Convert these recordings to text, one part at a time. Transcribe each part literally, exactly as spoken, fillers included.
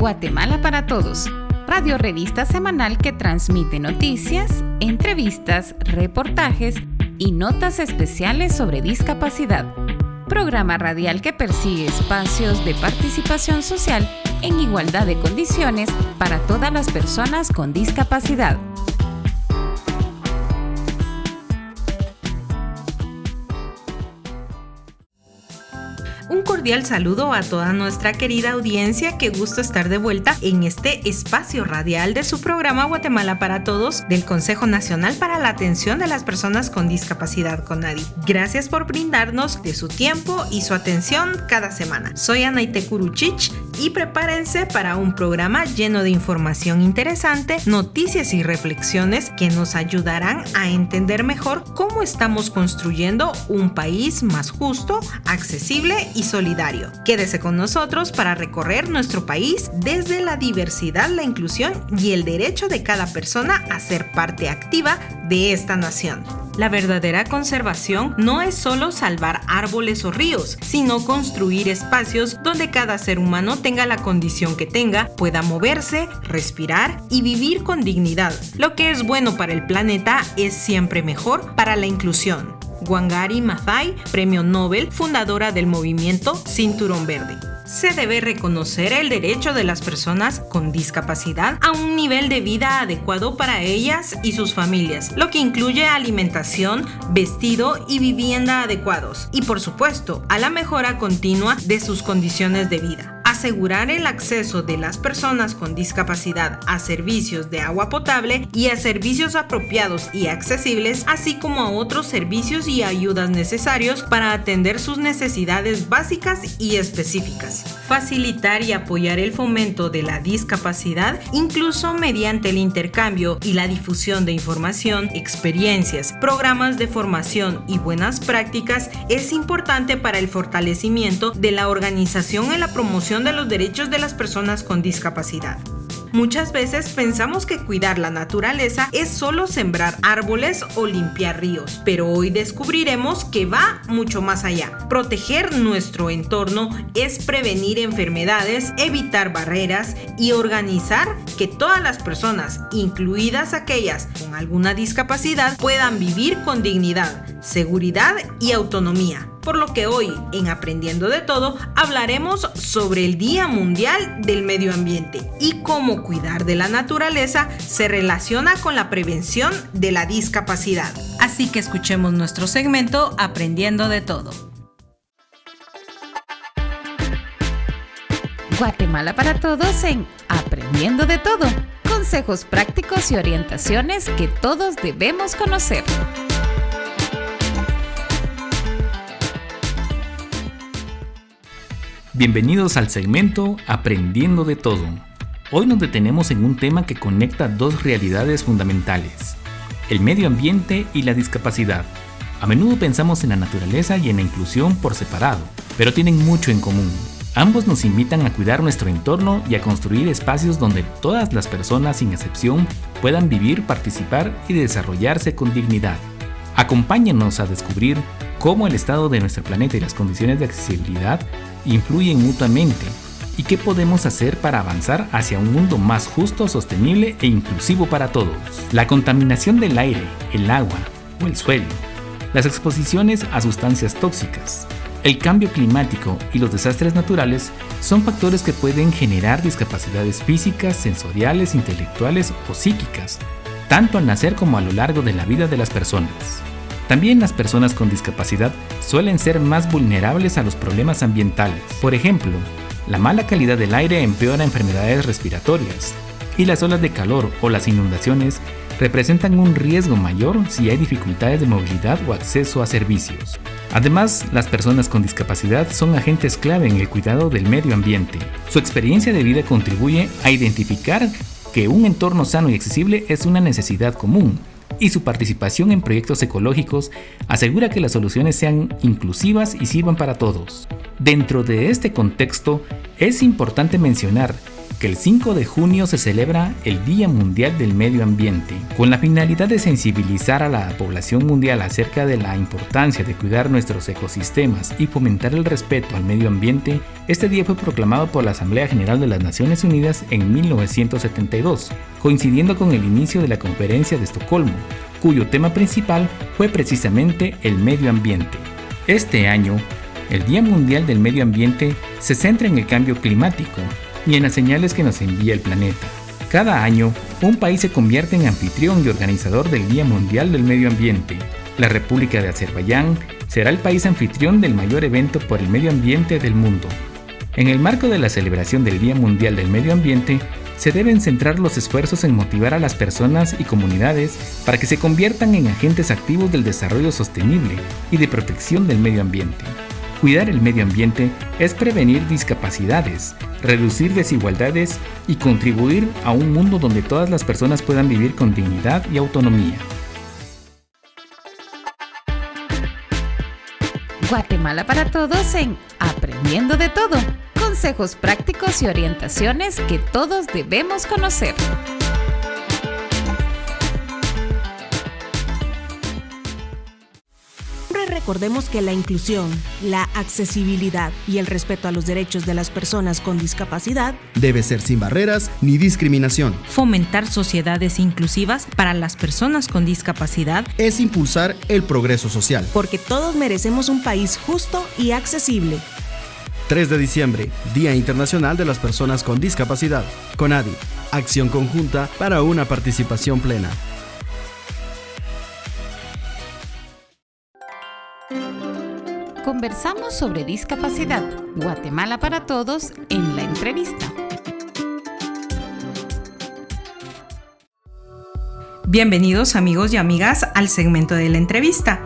Guatemala para Todos, radio revista semanal que transmite noticias, entrevistas, reportajes y notas especiales sobre discapacidad. Programa radial que persigue espacios de participación social en igualdad de condiciones para todas las personas con discapacidad. Un cordial saludo a toda nuestra querida audiencia. Qué gusto estar de vuelta en este espacio radial de su programa Guatemala para Todos del Consejo Nacional para la Atención de las Personas con Discapacidad, CONADI. Gracias por brindarnos de su tiempo y su atención cada semana. Soy Anaite Kuruchich y prepárense para un programa lleno de información interesante, noticias y reflexiones que nos ayudarán a entender mejor cómo estamos construyendo un país más justo, accesible y solidario. Quédese con nosotros para recorrer nuestro país desde la diversidad, la inclusión y el derecho de cada persona a ser parte activa de esta nación. La verdadera conservación no es solo salvar árboles o ríos, sino construir espacios donde cada ser humano tenga la condición que tenga, pueda moverse, respirar y vivir con dignidad. Lo que es bueno para el planeta es siempre mejor para la inclusión. Wangari Maathai, Premio Nobel, fundadora del movimiento Cinturón Verde. Se debe reconocer el derecho de las personas con discapacidad a un nivel de vida adecuado para ellas y sus familias, lo que incluye alimentación, vestido y vivienda adecuados, y por supuesto, a la mejora continua de sus condiciones de vida. Asegurar el acceso de las personas con discapacidad a servicios de agua potable y a servicios apropiados y accesibles, así como a otros servicios y ayudas necesarios para atender sus necesidades básicas y específicas. Facilitar y apoyar el fomento de la discapacidad, incluso mediante el intercambio y la difusión de información, experiencias, programas de formación y buenas prácticas, es importante para el fortalecimiento de la organización en la promoción de los derechos de las personas con discapacidad. Muchas veces pensamos que cuidar la naturaleza es solo sembrar árboles o limpiar ríos, pero hoy descubriremos que va mucho más allá. Proteger nuestro entorno es prevenir enfermedades, evitar barreras y organizar que todas las personas, incluidas aquellas con alguna discapacidad, puedan vivir con dignidad, seguridad y autonomía. Por lo que hoy, en Aprendiendo de Todo, hablaremos sobre el Día Mundial del Medio Ambiente y cómo cuidar de la naturaleza se relaciona con la prevención de la discapacidad. Así que escuchemos nuestro segmento Aprendiendo de Todo. Guatemala para Todos en Aprendiendo de Todo. Consejos prácticos y orientaciones que todos debemos conocer. Bienvenidos al segmento Aprendiendo de Todo. Hoy nos detenemos en un tema que conecta dos realidades fundamentales: el medio ambiente y la discapacidad. A menudo pensamos en la naturaleza y en la inclusión por separado, pero tienen mucho en común. Ambos nos invitan a cuidar nuestro entorno y a construir espacios donde todas las personas, sin excepción, puedan vivir, participar y desarrollarse con dignidad. Acompáñanos a descubrir cómo el estado de nuestro planeta y las condiciones de accesibilidad influyen mutuamente y qué podemos hacer para avanzar hacia un mundo más justo, sostenible e inclusivo para todos. La contaminación del aire, el agua o el suelo, las exposiciones a sustancias tóxicas, el cambio climático y los desastres naturales son factores que pueden generar discapacidades físicas, sensoriales, intelectuales o psíquicas, tanto al nacer como a lo largo de la vida de las personas. También las personas con discapacidad suelen ser más vulnerables a los problemas ambientales. Por ejemplo, la mala calidad del aire empeora enfermedades respiratorias y las olas de calor o las inundaciones representan un riesgo mayor si hay dificultades de movilidad o acceso a servicios. Además, las personas con discapacidad son agentes clave en el cuidado del medio ambiente. Su experiencia de vida contribuye a identificar que un entorno sano y accesible es una necesidad común, y su participación en proyectos ecológicos asegura que las soluciones sean inclusivas y sirvan para todos. Dentro de este contexto, es importante mencionar que el cinco de junio se celebra el Día Mundial del Medio Ambiente, con la finalidad de sensibilizar a la población mundial acerca de la importancia de cuidar nuestros ecosistemas y fomentar el respeto al medio ambiente. Este día fue proclamado por la Asamblea General de las Naciones Unidas en mil novecientos setenta y dos, coincidiendo con el inicio de la Conferencia de Estocolmo, cuyo tema principal fue precisamente el medio ambiente. Este año, el Día Mundial del Medio Ambiente se centra en el cambio climático y en las señales que nos envía el planeta. Cada año, un país se convierte en anfitrión y organizador del Día Mundial del Medio Ambiente. La República de Azerbaiyán será el país anfitrión del mayor evento por el medio ambiente del mundo. En el marco de la celebración del Día Mundial del Medio Ambiente, se deben centrar los esfuerzos en motivar a las personas y comunidades para que se conviertan en agentes activos del desarrollo sostenible y de protección del medio ambiente. Cuidar el medio ambiente es prevenir discapacidades, reducir desigualdades y contribuir a un mundo donde todas las personas puedan vivir con dignidad y autonomía. Guatemala para todos en Aprendiendo de Todo. Consejos prácticos y orientaciones que todos debemos conocer. Recordemos que la inclusión, la accesibilidad y el respeto a los derechos de las personas con discapacidad debe ser sin barreras ni discriminación. Fomentar sociedades inclusivas para las personas con discapacidad es impulsar el progreso social. Porque todos merecemos un país justo y accesible. tres de diciembre, Día Internacional de las Personas con Discapacidad. CONADI, acción conjunta para una participación plena. Conversamos sobre discapacidad. Guatemala para todos en la entrevista. Bienvenidos amigos y amigas al segmento de la entrevista.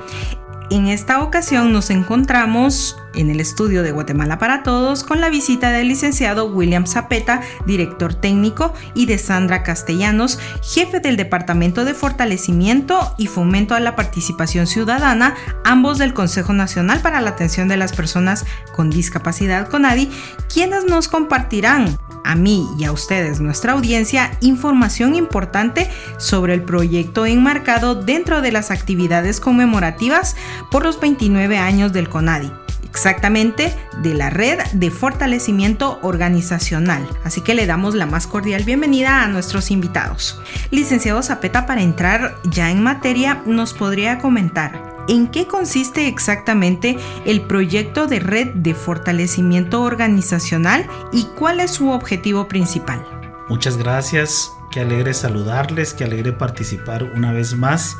En esta ocasión nos encontramos en el estudio de Guatemala para Todos con la visita del licenciado William Zapeta, director técnico, y de Sandra Castellanos, jefe del Departamento de Fortalecimiento y Fomento a la Participación Ciudadana, ambos del Consejo Nacional para la Atención de las Personas con Discapacidad CONADI, quienes nos compartirán a mí y a ustedes, nuestra audiencia, información importante sobre el proyecto enmarcado dentro de las actividades conmemorativas por los veintinueve años del CONADI, exactamente de la Red de Fortalecimiento Organizacional. Así que le damos la más cordial bienvenida a nuestros invitados. Licenciado Zapeta, para entrar ya en materia, ¿nos podría comentar en qué consiste exactamente el proyecto de Red de Fortalecimiento Organizacional y cuál es su objetivo principal? Muchas gracias, qué alegre saludarles, qué alegre participar una vez más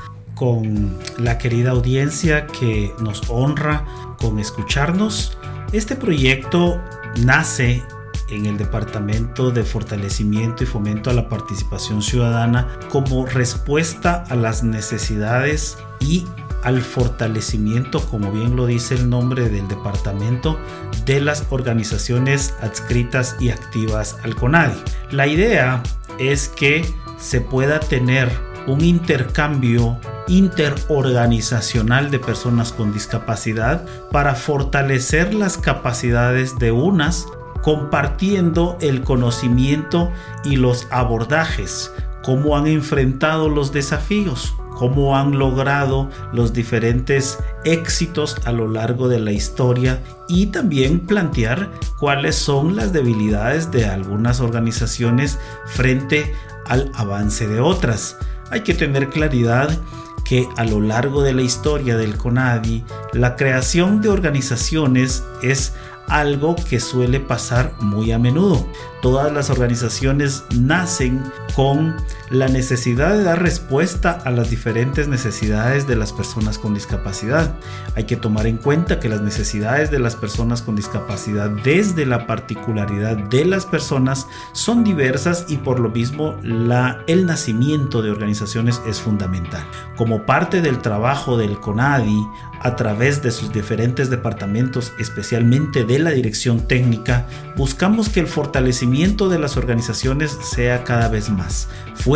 con la querida audiencia que nos honra con escucharnos. Este proyecto nace en el Departamento de Fortalecimiento y Fomento a la Participación Ciudadana como respuesta a las necesidades y al fortalecimiento, como bien lo dice el nombre del departamento, de las organizaciones adscritas y activas al CONADI. La idea es que se pueda tener un intercambio interorganizacional de personas con discapacidad para fortalecer las capacidades de unas, compartiendo el conocimiento y los abordajes, cómo han enfrentado los desafíos, cómo han logrado los diferentes éxitos a lo largo de la historia, y también plantear cuáles son las debilidades de algunas organizaciones frente al avance de otras. Hay que tener claridad que a lo largo de la historia del CONADI, la creación de organizaciones es algo que suele pasar muy a menudo. Todas las organizaciones nacen con la necesidad de dar respuesta a las diferentes necesidades de las personas con discapacidad. Hay que tomar en cuenta que las necesidades de las personas con discapacidad, desde la particularidad de las personas, son diversas, y por lo mismo la, el nacimiento de organizaciones es fundamental. Como parte del trabajo del CONADI, a través de sus diferentes departamentos, especialmente de la dirección técnica, buscamos que el fortalecimiento de las organizaciones sea cada vez más fuerte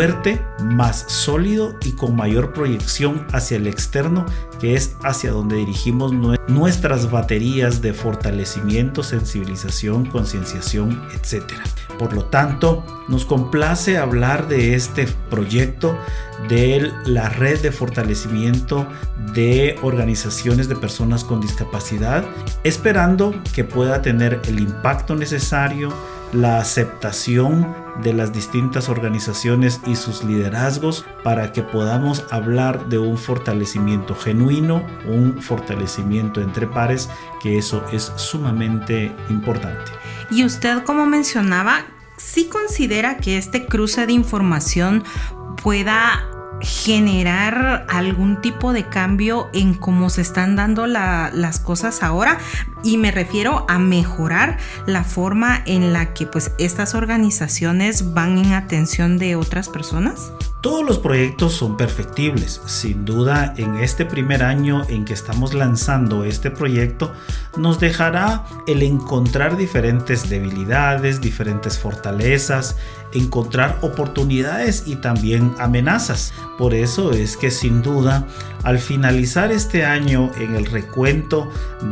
fuerte, más sólido y con mayor proyección hacia el externo, que es hacia donde dirigimos nuestras baterías de fortalecimiento, sensibilización, concienciación, etcétera. Por lo tanto, nos complace hablar de este proyecto de la red de fortalecimiento de organizaciones de personas con discapacidad, esperando que pueda tener el impacto necesario, la aceptación de las distintas organizaciones y sus liderazgos para que podamos hablar de un fortalecimiento genuino, un fortalecimiento entre pares, que eso es sumamente importante. Y usted, como mencionaba, ¿sí considera que este cruce de información pueda generar algún tipo de cambio en cómo se están dando la, las cosas ahora? Y me refiero a mejorar la forma en la que pues estas organizaciones van en atención de otras personas. Todos los proyectos son perfectibles. Sin duda, en este primer año en que estamos lanzando este proyecto, nos dejará el encontrar diferentes debilidades, diferentes fortalezas, encontrar oportunidades y también amenazas. Por eso es que sin duda, al finalizar este año en el recuento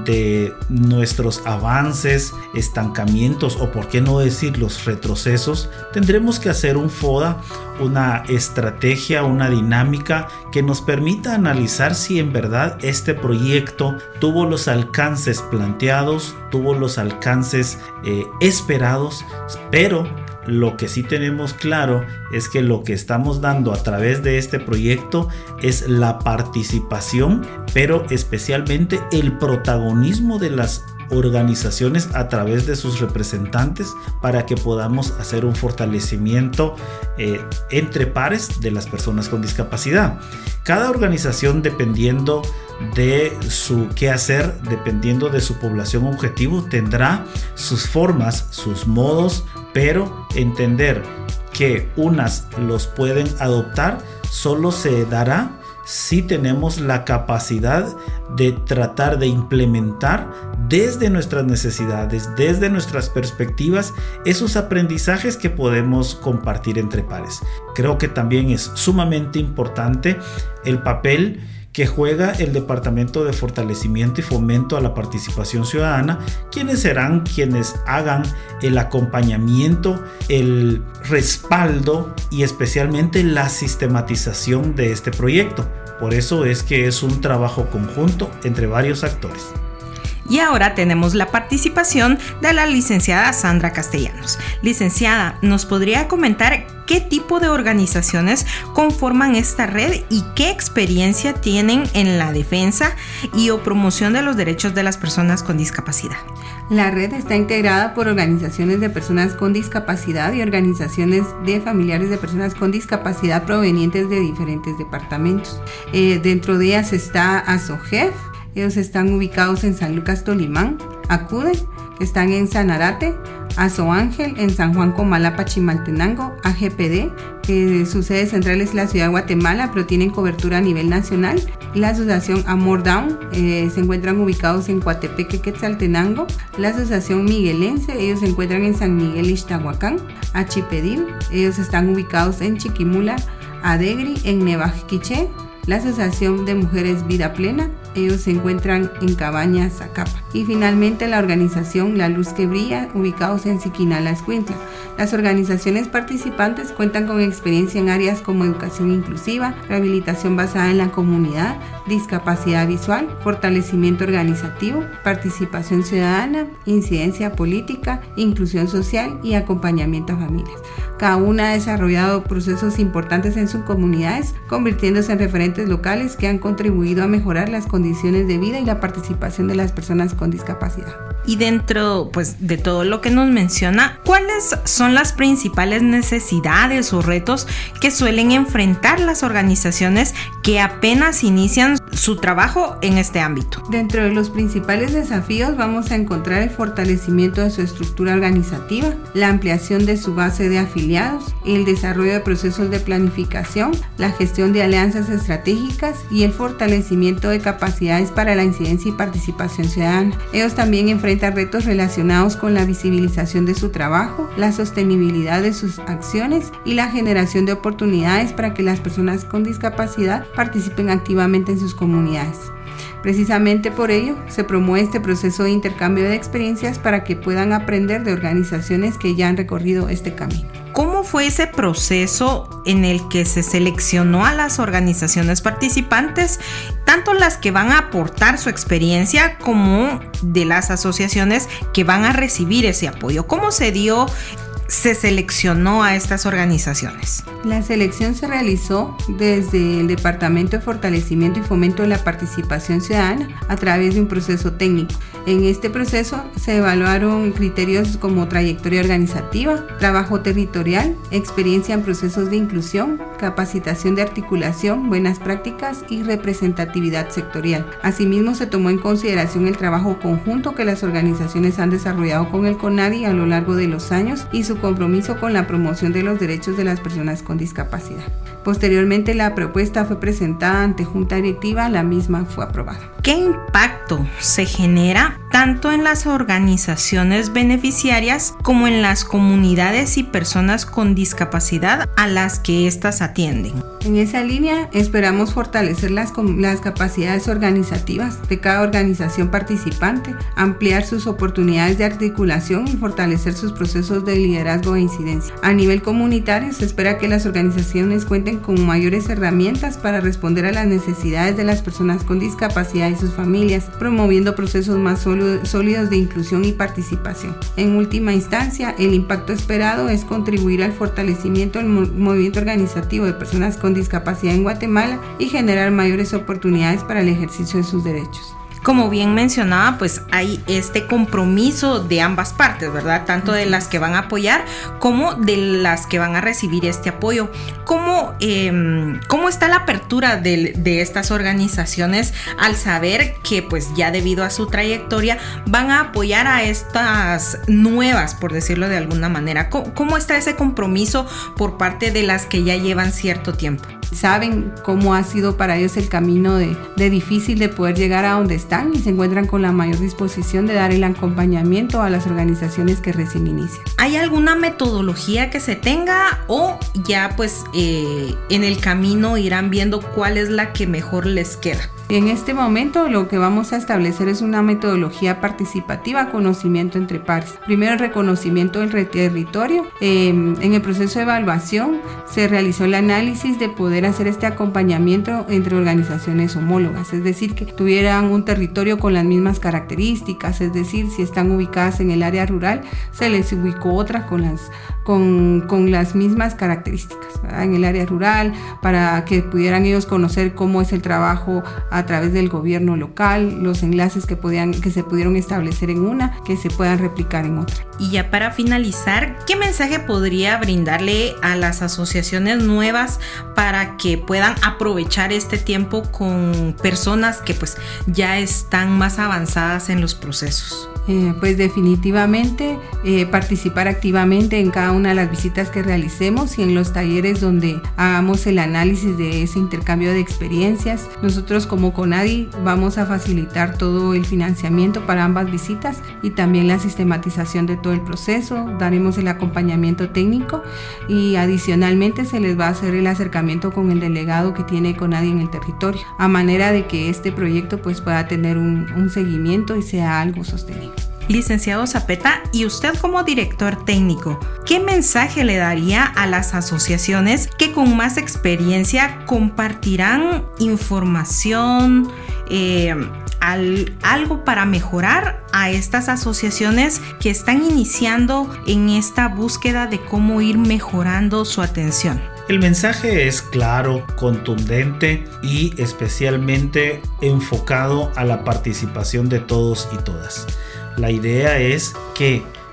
de nuestros avances, estancamientos o por qué no decir los retrocesos, tendremos que hacer un FODA, una estrategia, una dinámica que nos permita analizar si en verdad este proyecto tuvo los alcances planteados, tuvo los alcances eh, esperados, pero lo que sí tenemos claro es que lo que estamos dando a través de este proyecto es la participación, pero especialmente el protagonismo de las organizaciones a través de sus representantes para que podamos hacer un fortalecimiento eh, entre pares de las personas con discapacidad. Cada organización, dependiendo de su quehacer, dependiendo de su población objetivo, tendrá sus formas, sus modos, pero entender que unas los pueden adoptar solo se dará si tenemos la capacidad de tratar de implementar desde nuestras necesidades, desde nuestras perspectivas, esos aprendizajes que podemos compartir entre pares. Creo que también es sumamente importante el papel que juega el Departamento de Fortalecimiento y Fomento a la Participación Ciudadana, quienes serán quienes hagan el acompañamiento, el respaldo y especialmente la sistematización de este proyecto. Por eso es que es un trabajo conjunto entre varios actores. Y ahora tenemos la participación de la licenciada Sandra Castellanos. Licenciada, ¿nos podría comentar qué tipo de organizaciones conforman esta red y qué experiencia tienen en la defensa y o promoción de los derechos de las personas con discapacidad? La red está integrada por organizaciones de personas con discapacidad y organizaciones de familiares de personas con discapacidad provenientes de diferentes departamentos. Eh, dentro de ellas está ASOGEF. Ellos están ubicados en San Lucas, Tolimán. ACUDE, que están en Sanarate. ASOANGEL en San Juan, Comalapa, Chimaltenango. A G P D, que su sede central es la ciudad de Guatemala, pero tienen cobertura a nivel nacional. La asociación Amor Down, eh, se encuentran ubicados en Coatepeque, Quetzaltenango. La asociación Miguelense, ellos se encuentran en San Miguel, Ixtahuacán. Achipedim, ellos están ubicados en Chiquimula. Adegri en Nevaquiché. La Asociación de Mujeres Vida Plena, ellos se encuentran en Cabañas, Zacapa. Y finalmente la organización La Luz que Brilla, ubicados en Siquinala, Escuintla. Las organizaciones participantes cuentan con experiencia en áreas como educación inclusiva, rehabilitación basada en la comunidad, discapacidad visual, fortalecimiento organizativo, participación ciudadana, incidencia política, inclusión social y acompañamiento a familias. Cada una ha desarrollado procesos importantes en sus comunidades, convirtiéndose en referentes locales que han contribuido a mejorar las condiciones de vida y la participación de las personas con discapacidad. Y dentro pues, de todo lo que nos menciona, ¿cuáles son las principales necesidades o retos que suelen enfrentar las organizaciones que apenas inician su trabajo en este ámbito? Dentro de los principales desafíos vamos a encontrar el fortalecimiento de su estructura organizativa, la ampliación de su base de afiliados, el desarrollo de procesos de planificación, la gestión de alianzas estratégicas y el fortalecimiento de capacidades para la incidencia y participación ciudadana. Ellos también enfrentan retos relacionados con la visibilización de su trabajo, la sostenibilidad de sus acciones y la generación de oportunidades para que las personas con discapacidad participen activamente en sus comunidades. Precisamente por ello, se promueve este proceso de intercambio de experiencias para que puedan aprender de organizaciones que ya han recorrido este camino. ¿Cómo fue ese proceso en el que se seleccionó a las organizaciones participantes, tanto las que van a aportar su experiencia como de las asociaciones que van a recibir ese apoyo? ¿Cómo se dio se seleccionó a estas organizaciones? La selección se realizó desde el Departamento de Fortalecimiento y Fomento de la Participación Ciudadana a través de un proceso técnico. En este proceso se evaluaron criterios como trayectoria organizativa, trabajo territorial, experiencia en procesos de inclusión, capacitación de articulación, buenas prácticas y representatividad sectorial. Asimismo, se tomó en consideración el trabajo conjunto que las organizaciones han desarrollado con el CONADI a lo largo de los años y su compromiso con la promoción de los derechos de las personas con discapacidad. Posteriormente, la propuesta fue presentada ante Junta Directiva, la misma fue aprobada. ¿Qué impacto se genera tanto en las organizaciones beneficiarias como en las comunidades y personas con discapacidad a las que éstas atienden? En esa línea, esperamos fortalecer las, las capacidades organizativas de cada organización participante, ampliar sus oportunidades de articulación y fortalecer sus procesos de liderazgo e incidencia. A nivel comunitario, se espera que las organizaciones cuenten con mayores herramientas para responder a las necesidades de las personas con discapacidad y sus familias, promoviendo procesos más sólidos de inclusión y participación. En última instancia, el impacto esperado es contribuir al fortalecimiento del movimiento organizativo de personas con discapacidad en Guatemala y generar mayores oportunidades para el ejercicio de sus derechos. Como bien mencionaba, pues hay este compromiso de ambas partes, ¿verdad? Tanto de las que van a apoyar como de las que van a recibir este apoyo. ¿Cómo, eh, cómo está la apertura de, de estas organizaciones al saber que pues ya debido a su trayectoria van a apoyar a estas nuevas, por decirlo de alguna manera? ¿Cómo, cómo está ese compromiso por parte de las que ya llevan cierto tiempo? Saben cómo ha sido para ellos el camino de, de difícil de poder llegar a donde están y se encuentran con la mayor disposición de dar el acompañamiento a las organizaciones que recién inician. ¿Hay alguna metodología que se tenga o ya pues eh, en el camino irán viendo cuál es la que mejor les queda? En este momento lo que vamos a establecer es una metodología participativa, conocimiento entre pares. Primero, el reconocimiento del territorio. Eh, en el proceso de evaluación se realizó el análisis de poder hacer este acompañamiento entre organizaciones homólogas, es decir, que tuvieran un territorio con las mismas características, es decir, si están ubicadas en el área rural, se les ubicó otra con las, con, con las mismas características, ¿verdad? En el área rural, para que pudieran ellos conocer cómo es el trabajo a través del gobierno local, los enlaces que, podían, que se pudieron establecer en una, que se puedan replicar en otra. Y ya para finalizar, ¿qué mensaje podría brindarle a las asociaciones nuevas para que puedan aprovechar este tiempo con personas que pues ya están más avanzadas en los procesos? Eh, pues definitivamente eh, participar activamente en cada una de las visitas que realicemos y en los talleres donde hagamos el análisis de ese intercambio de experiencias. Nosotros como CONADI vamos a facilitar todo el financiamiento para ambas visitas y también la sistematización de todo el proceso. Daremos el acompañamiento técnico y adicionalmente se les va a hacer el acercamiento con el delegado que tiene CONADI en el territorio, a manera de que este proyecto pues pueda tener un, un seguimiento y sea algo sostenible. Licenciado Zapeta, y usted como director técnico, ¿qué mensaje le daría a las asociaciones que con más experiencia compartirán información, eh, al, algo para mejorar a estas asociaciones que están iniciando en esta búsqueda de cómo ir mejorando su atención? El mensaje es claro, contundente y especialmente enfocado a la participación de todos y todas. La idea es que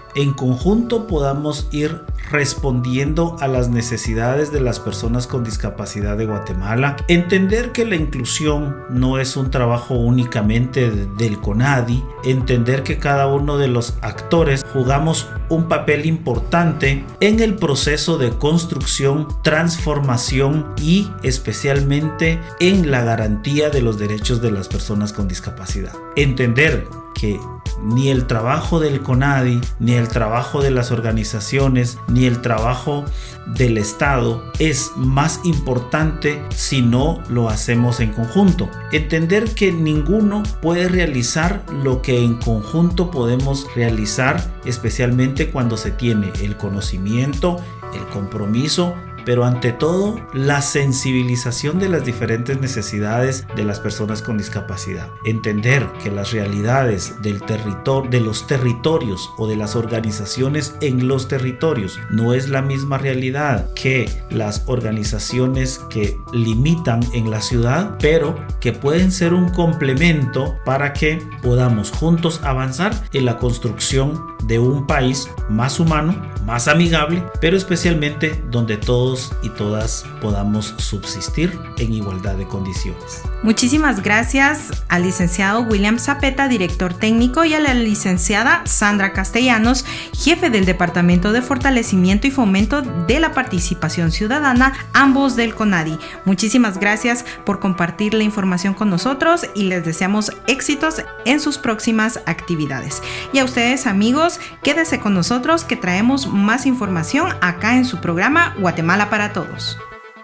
en conjunto podamos ir respondiendo a las necesidades de las personas con discapacidad de Guatemala. Entender que la inclusión no es un trabajo únicamente del CONADI, entender que cada uno de los actores jugamos un papel importante en el proceso de construcción, transformación y especialmente en la garantía de los derechos de las personas con discapacidad. Entender que ni el trabajo del CONADI, ni el trabajo de las organizaciones, ni el trabajo del Estado es más importante si no lo hacemos en conjunto. Entender que ninguno puede realizar lo que en conjunto podemos realizar, especialmente cuando se tiene el conocimiento, el compromiso, pero ante todo la sensibilización de las diferentes necesidades de las personas con discapacidad. Entender que las realidades del territorio, de los territorios o de las organizaciones en los territorios no es la misma realidad que las organizaciones que limitan en la ciudad, pero que pueden ser un complemento para que podamos juntos avanzar en la construcción de un país más humano, más amigable, pero especialmente donde todos y todas podamos subsistir en igualdad de condiciones. Muchísimas gracias al licenciado William Zapeta, director técnico, y a la licenciada Sandra Castellanos, jefe del Departamento de Fortalecimiento y Fomento de la Participación Ciudadana, ambos del CONADI. Muchísimas gracias por compartir la información con nosotros y les deseamos éxitos en sus próximas actividades. Y a ustedes, amigos, quédese con nosotros que traemos más información acá en su programa Guatemala para Todos.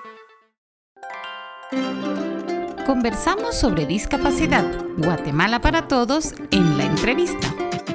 Conversamos sobre discapacidad. Guatemala para Todos en la entrevista.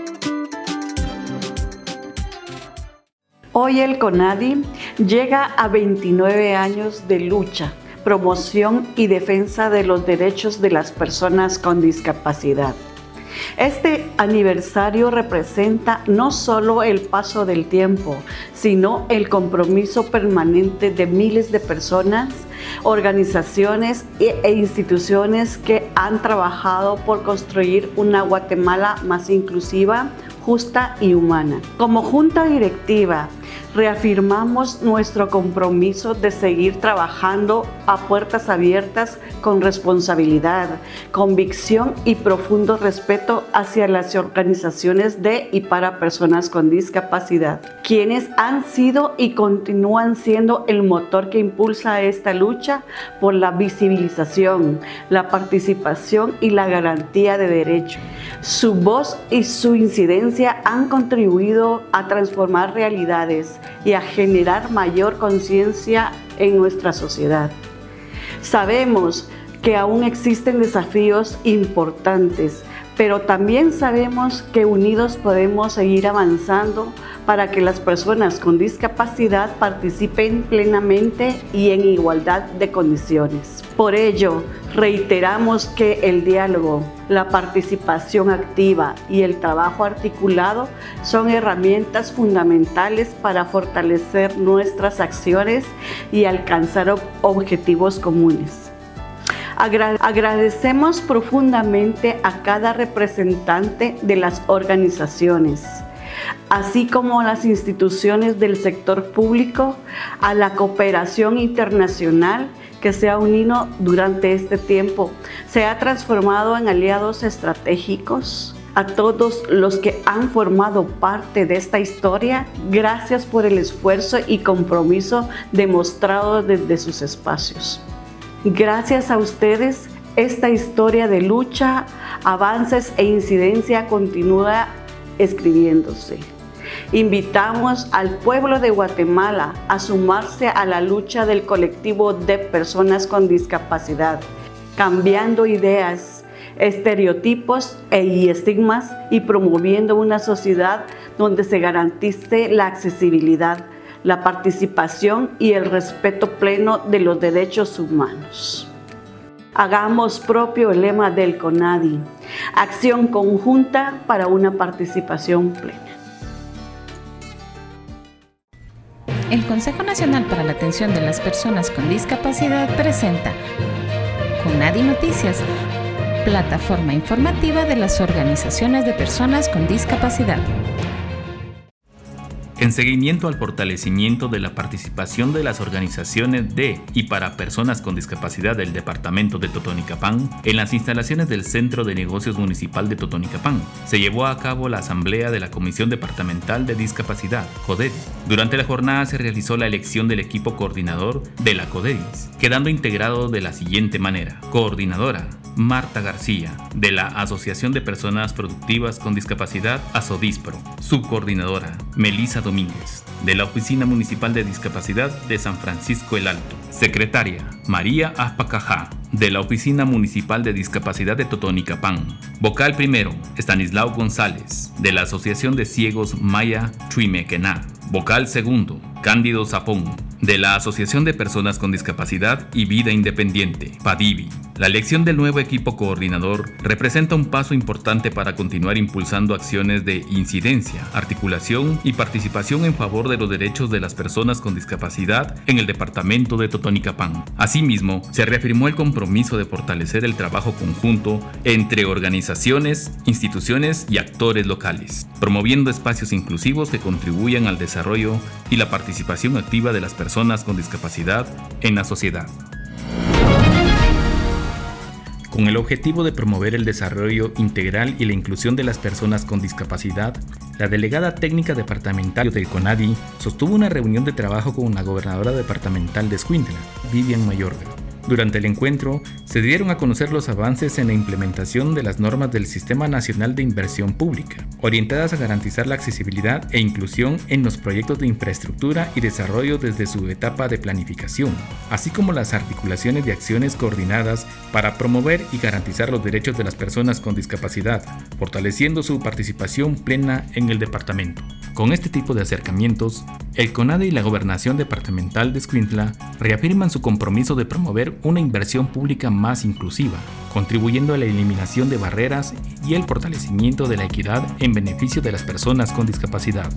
Hoy el CONADI llega a veintinueve años de lucha, promoción y defensa de los derechos de las personas con discapacidad. Este aniversario representa no solo el paso del tiempo, sino el compromiso permanente de miles de personas, organizaciones e instituciones que han trabajado por construir una Guatemala más inclusiva, justa y humana. Como Junta Directiva, reafirmamos nuestro compromiso de seguir trabajando a puertas abiertas con responsabilidad, convicción y profundo respeto hacia las organizaciones de y para personas con discapacidad, quienes han sido y continúan siendo el motor que impulsa esta lucha por la visibilización, la participación y la garantía de derechos. Su voz y su incidencia han contribuido a transformar realidades y a generar mayor conciencia en nuestra sociedad. Sabemos que aún existen desafíos importantes, pero también sabemos que unidos podemos seguir avanzando para que las personas con discapacidad participen plenamente y en igualdad de condiciones. Por ello, reiteramos que el diálogo, la participación activa y el trabajo articulado son herramientas fundamentales para fortalecer nuestras acciones y alcanzar objetivos comunes. Agradecemos profundamente a cada representante de las organizaciones, así como a las instituciones del sector público, a la cooperación internacional que se ha unido durante este tiempo, se ha transformado en aliados estratégicos. A todos los que han formado parte de esta historia, gracias por el esfuerzo y compromiso demostrado desde sus espacios. Gracias a ustedes, esta historia de lucha, avances e incidencia continúa escribiéndose. Invitamos al pueblo de Guatemala a sumarse a la lucha del colectivo de personas con discapacidad, cambiando ideas, estereotipos y estigmas y promoviendo una sociedad donde se garantice la accesibilidad, la participación y el respeto pleno de los derechos humanos. Hagamos propio el lema del CONADI, acción conjunta para una participación plena. El Consejo Nacional para la Atención de las Personas con Discapacidad presenta CONADI Noticias, plataforma informativa de las organizaciones de personas con discapacidad. En seguimiento al fortalecimiento de la participación de las organizaciones de y para personas con discapacidad del departamento de Totonicapán, en las instalaciones del Centro de Negocios Municipal de Totonicapán, se llevó a cabo la asamblea de la Comisión Departamental de Discapacidad, CODEDI. Durante la jornada se realizó la elección del equipo coordinador de la CODEDIS, quedando integrado de la siguiente manera: coordinadora, Marta García, de la Asociación de Personas Productivas con Discapacidad, ASODISPRO. Subcoordinadora, Melisa Domínguez, de la Oficina Municipal de Discapacidad de San Francisco el Alto. Secretaria, María Aspacajá, de la Oficina Municipal de Discapacidad de Totonicapán. Vocal primero, Estanislao González, de la Asociación de Ciegos Maya Chuimequená. Vocal segundo, Cándido Zapón, de la Asociación de Personas con Discapacidad y Vida Independiente, PADIVI. La elección del nuevo equipo coordinador representa un paso importante para continuar impulsando acciones de incidencia, articulación y participación en favor de los derechos de las personas con discapacidad en el departamento de Totonicapán. Asimismo, se reafirmó el compromiso de fortalecer el trabajo conjunto entre organizaciones, instituciones y actores locales, promoviendo espacios inclusivos que contribuyan al desarrollo y la participación activa de las personas con discapacidad en la sociedad. Con el objetivo de promover el desarrollo integral y la inclusión de las personas con discapacidad, la delegada técnica departamental del CONADI sostuvo una reunión de trabajo con la gobernadora departamental de Escuintla, Vivian Mayorga. Durante el encuentro, se dieron a conocer los avances en la implementación de las normas del Sistema Nacional de Inversión Pública, orientadas a garantizar la accesibilidad e inclusión en los proyectos de infraestructura y desarrollo desde su etapa de planificación, así como las articulaciones de acciones coordinadas para promover y garantizar los derechos de las personas con discapacidad, fortaleciendo su participación plena en el departamento. Con este tipo de acercamientos, el CONADI y la Gobernación Departamental de Escuintla reafirman su compromiso de promover una inversión pública más inclusiva, contribuyendo a la eliminación de barreras y el fortalecimiento de la equidad en beneficio de las personas con discapacidad.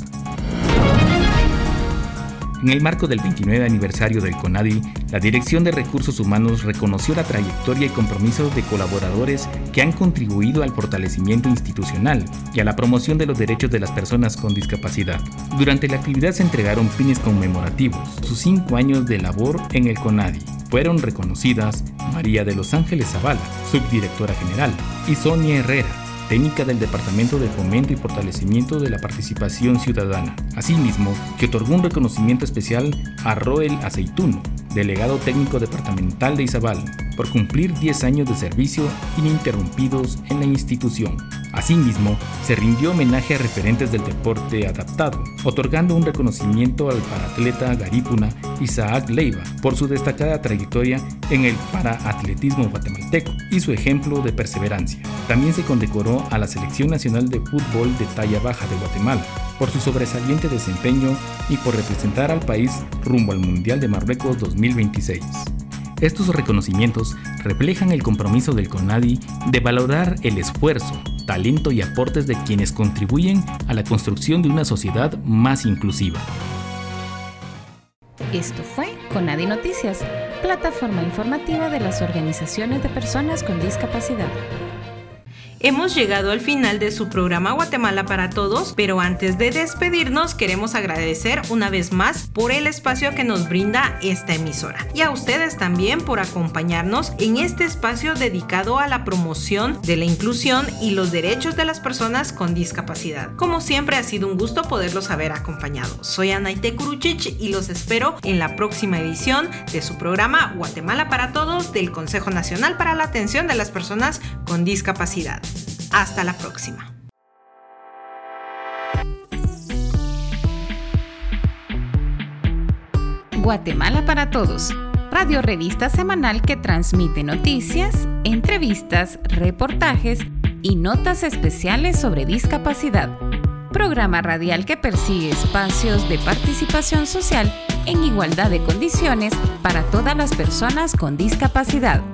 En el marco del veintinueve aniversario del CONADI, la Dirección de Recursos Humanos reconoció la trayectoria y compromiso de colaboradores que han contribuido al fortalecimiento institucional y a la promoción de los derechos de las personas con discapacidad. Durante la actividad se entregaron pines conmemorativos por sus cinco años de labor en el CONADI. Fueron reconocidas María de los Ángeles Zavala, subdirectora general, y Sonia Herrera, técnica del Departamento de Fomento y Fortalecimiento de la Participación Ciudadana. Asimismo, que otorgó un reconocimiento especial a Roel Aceituno, delegado técnico departamental de Izabal, por cumplir diez años de servicio ininterrumpidos en la institución. Asimismo, se rindió homenaje a referentes del deporte adaptado, otorgando un reconocimiento al paratleta garífuna Isaac Leiva por su destacada trayectoria en el paraatletismo guatemalteco y su ejemplo de perseverancia. También se condecoró a la Selección Nacional de Fútbol de Talla Baja de Guatemala por su sobresaliente desempeño y por representar al país rumbo al Mundial de Marruecos dos mil veintiséis. Estos reconocimientos reflejan el compromiso del CONADI de valorar el esfuerzo, talento y aportes de quienes contribuyen a la construcción de una sociedad más inclusiva. Esto fue CONADI Noticias, plataforma informativa de las organizaciones de personas con discapacidad. Hemos llegado al final de su programa Guatemala para Todos, pero antes de despedirnos queremos agradecer una vez más por el espacio que nos brinda esta emisora y a ustedes también por acompañarnos en este espacio dedicado a la promoción de la inclusión y los derechos de las personas con discapacidad. Como siempre ha sido un gusto poderlos haber acompañado. Soy Anaite Kuruchich y los espero en la próxima edición de su programa Guatemala para Todos del Consejo Nacional para la Atención de las Personas con Discapacidad. Hasta la próxima. Guatemala para Todos, radio revista semanal que transmite noticias, entrevistas, reportajes y notas especiales sobre discapacidad. Programa radial que persigue espacios de participación social en igualdad de condiciones para todas las personas con discapacidad.